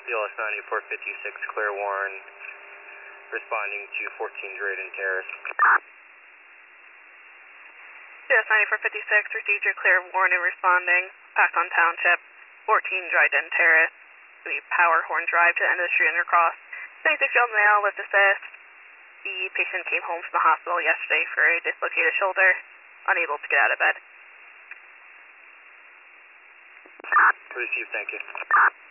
BLS 9456, clear Warren, responding to 14 Drayden Terrace. BLS 9456, received your clear Warren and responding, Paxton Township, 14 Drayden Terrace, the Power Horn Drive to the end of the street undercross. 26-year-old male with assist. The patient came home from the hospital yesterday for a dislocated shoulder, unable to get out of bed. Received, thank you.